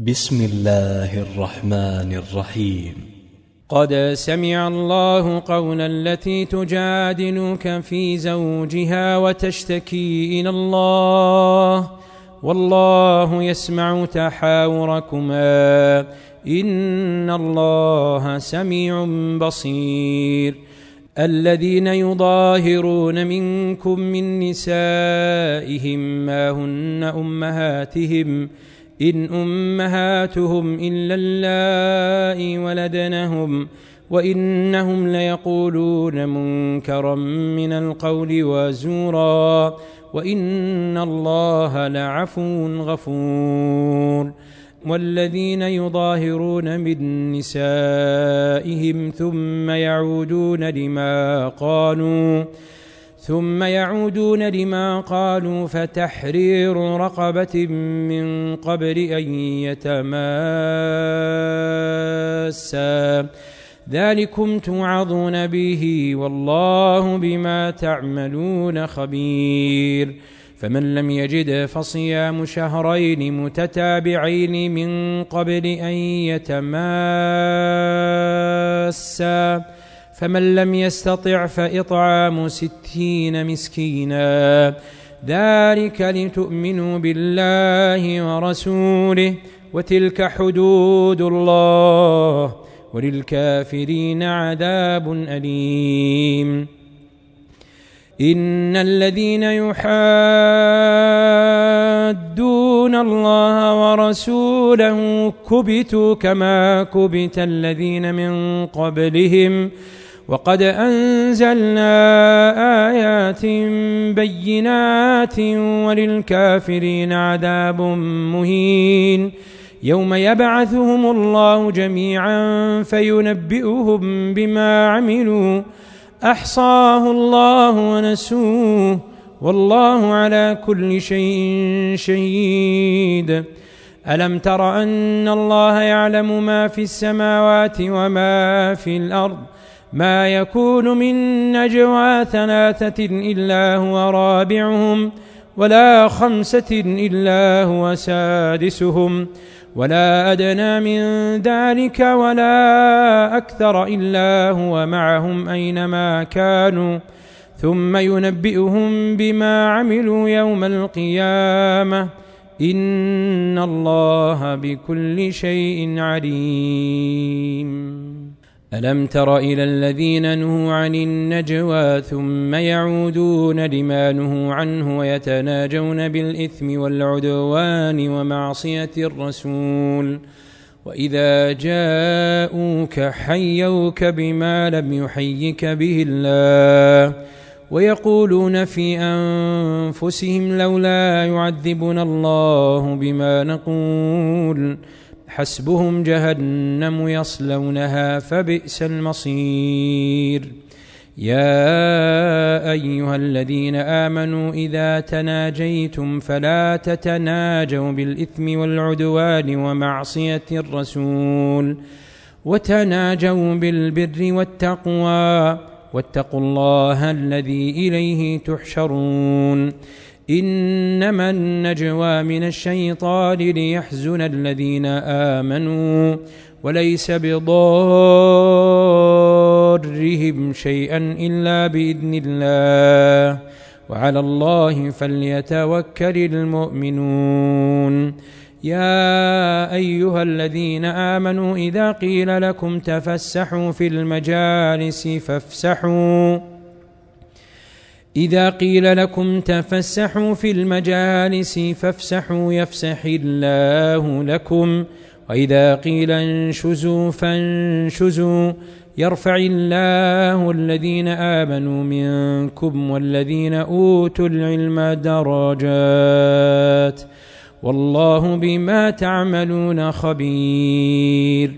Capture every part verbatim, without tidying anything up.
بسم الله الرحمن الرحيم. قد سمع الله قول التي تجادلك في زوجها وتشتكي إلى الله والله يسمع تحاوركما إن الله سميع بصير. الذين يظاهرون منكم من نسائهم ما هن أمهاتهم إن أمهاتهم إلا اللائي ولدنهم وإنهم ليقولون منكرا من القول وزورا وإن الله لعفو غفور. والذين يظاهرون من نسائهم ثم يعودون لما قالوا ثم يعودون لما قالوا فتحرير رقبة من قبل أن يتماسا ذلكم توعظون به والله بما تعملون خبير. فمن لم يجد فصيام شهرين متتابعين من قبل أن يتماسا فمن لم يستطع فإطعام ستين مسكينا ذلك لتؤمنوا بالله ورسوله وتلك حدود الله وللكافرين عذاب أليم. إن الذين يحادون الله ورسوله كبتوا كما كبت الذين من قبلهم وقد أنزلنا آيات بينات وللكافرين عذاب مهين. يوم يبعثهم الله جميعا فينبئهم بما عملوا أحصاه الله ونسوه والله على كل شيء شهيد. ألم تر أن الله يعلم ما في السماوات وما في الأرض ما يكون من نجوى ثلاثة إلا هو رابعهم ولا خمسة إلا هو سادسهم ولا أدنى من ذلك ولا أكثر إلا هو معهم أينما كانوا ثم ينبئهم بما عملوا يوم القيامة إن الله بكل شيء عليم. ألم تر إلى الذين نهوا عن النجوى ثم يعودون لما نهوا عنه ويتناجون بالإثم والعدوان ومعصية الرسول وإذا جاءوك حيوك بما لم يحيك به الله ويقولون في أنفسهم لولا يعذبنا الله بما نقول حسبهم جهنم يصلونها فبئس المصير. يا أيها الذين آمنوا إذا تناجيتم فلا تتناجوا بالإثم والعدوان ومعصية الرسول وتناجوا بالبر والتقوى واتقوا الله الذي إليه تحشرون. إنما النجوى من الشيطان ليحزن الذين آمنوا وليس بضارهم شيئا إلا بإذن الله وعلى الله فليتوكل المؤمنون. يا أيها الذين آمنوا إذا قيل لكم تفسحوا في المجالس فافسحوا إذا قيل لكم تفسحوا في المجالس فافسحوا يفسح الله لكم وإذا قيل انشزوا فانشزوا يرفع الله الذين آمنوا منكم والذين أوتوا العلم درجات والله بما تعملون خبير.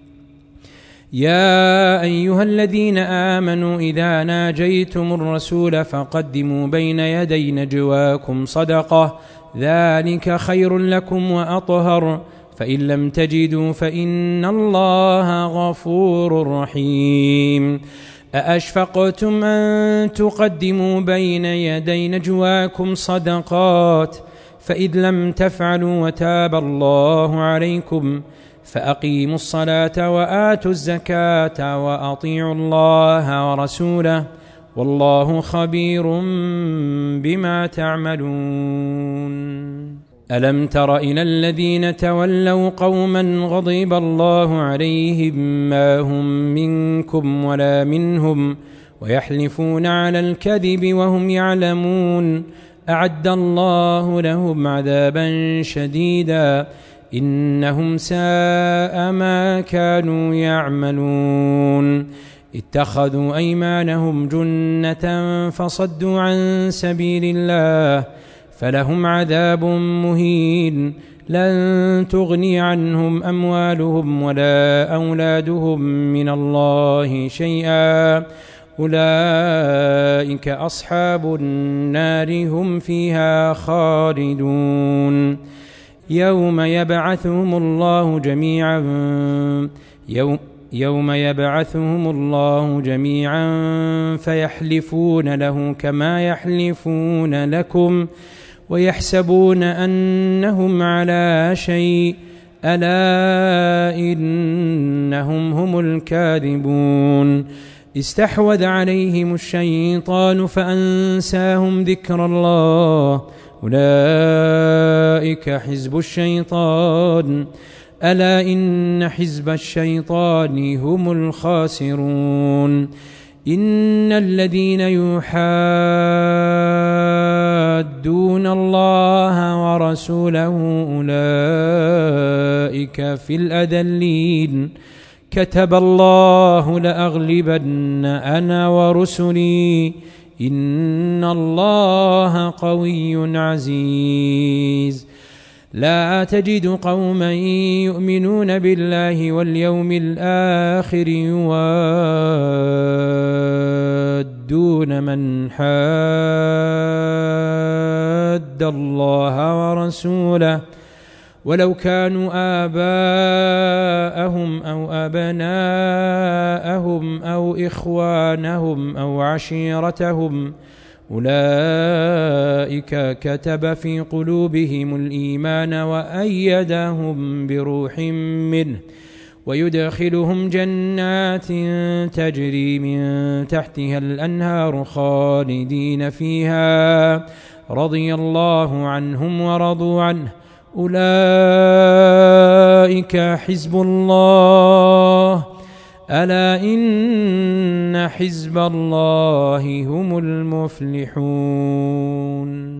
يا أيها الذين آمنوا إذا ناجيتم الرسول فقدموا بين يدي نجواكم صدقة ذلك خير لكم وأطهر فإن لم تجدوا فإن الله غفور رحيم. أأشفقتم أن تقدموا بين يدي نجواكم صدقات فإذ لم تفعلوا وتاب الله عليكم فأقيموا الصلاة وآتوا الزكاة وأطيعوا الله ورسوله والله خبير بما تعملون. ألم تر إلى الذين تولوا قوما غضب الله عليهم ما هم منكم ولا منهم ويحلفون على الكذب وهم يعلمون أعد الله لهم عذابا شديدا إنهم ساء ما كانوا يعملون. اتخذوا أيمانهم جنة فصدوا عن سبيل الله فلهم عذاب مهين لن تغني عنهم أموالهم ولا أولادهم من الله شيئا أولئك أصحاب النار هم فيها خالدون. يوم يبعثهم الله جميعا يوم يوم يبعثهم الله جميعا فيحلفون له كما يحلفون لكم ويحسبون أنهم على شيء ألا إنهم هم الكاذبون. استحوذ عليهم الشيطان فأنساهم ذكر الله أولئك حزب الشيطان ألا إن حزب الشيطان هم الخاسرون. إن الذين يحادون الله ورسوله أولئك في الأذلين كتب الله لأغلبن أنا ورسلي إن الله قوي عزيز. لا تجد قوما يؤمنون بالله واليوم الآخر يوادون من حاد الله ورسوله ولو كانوا آباءهم أو أبناءهم أو إخوانهم أو عشيرتهم أولئك كتب في قلوبهم الإيمان وأيدهم بروح منه ويدخلهم جنات تجري من تحتها الأنهار خالدين فيها رضي الله عنهم ورضوا عنه أولئك حزب الله ألا إن حزب الله هم المفلحون.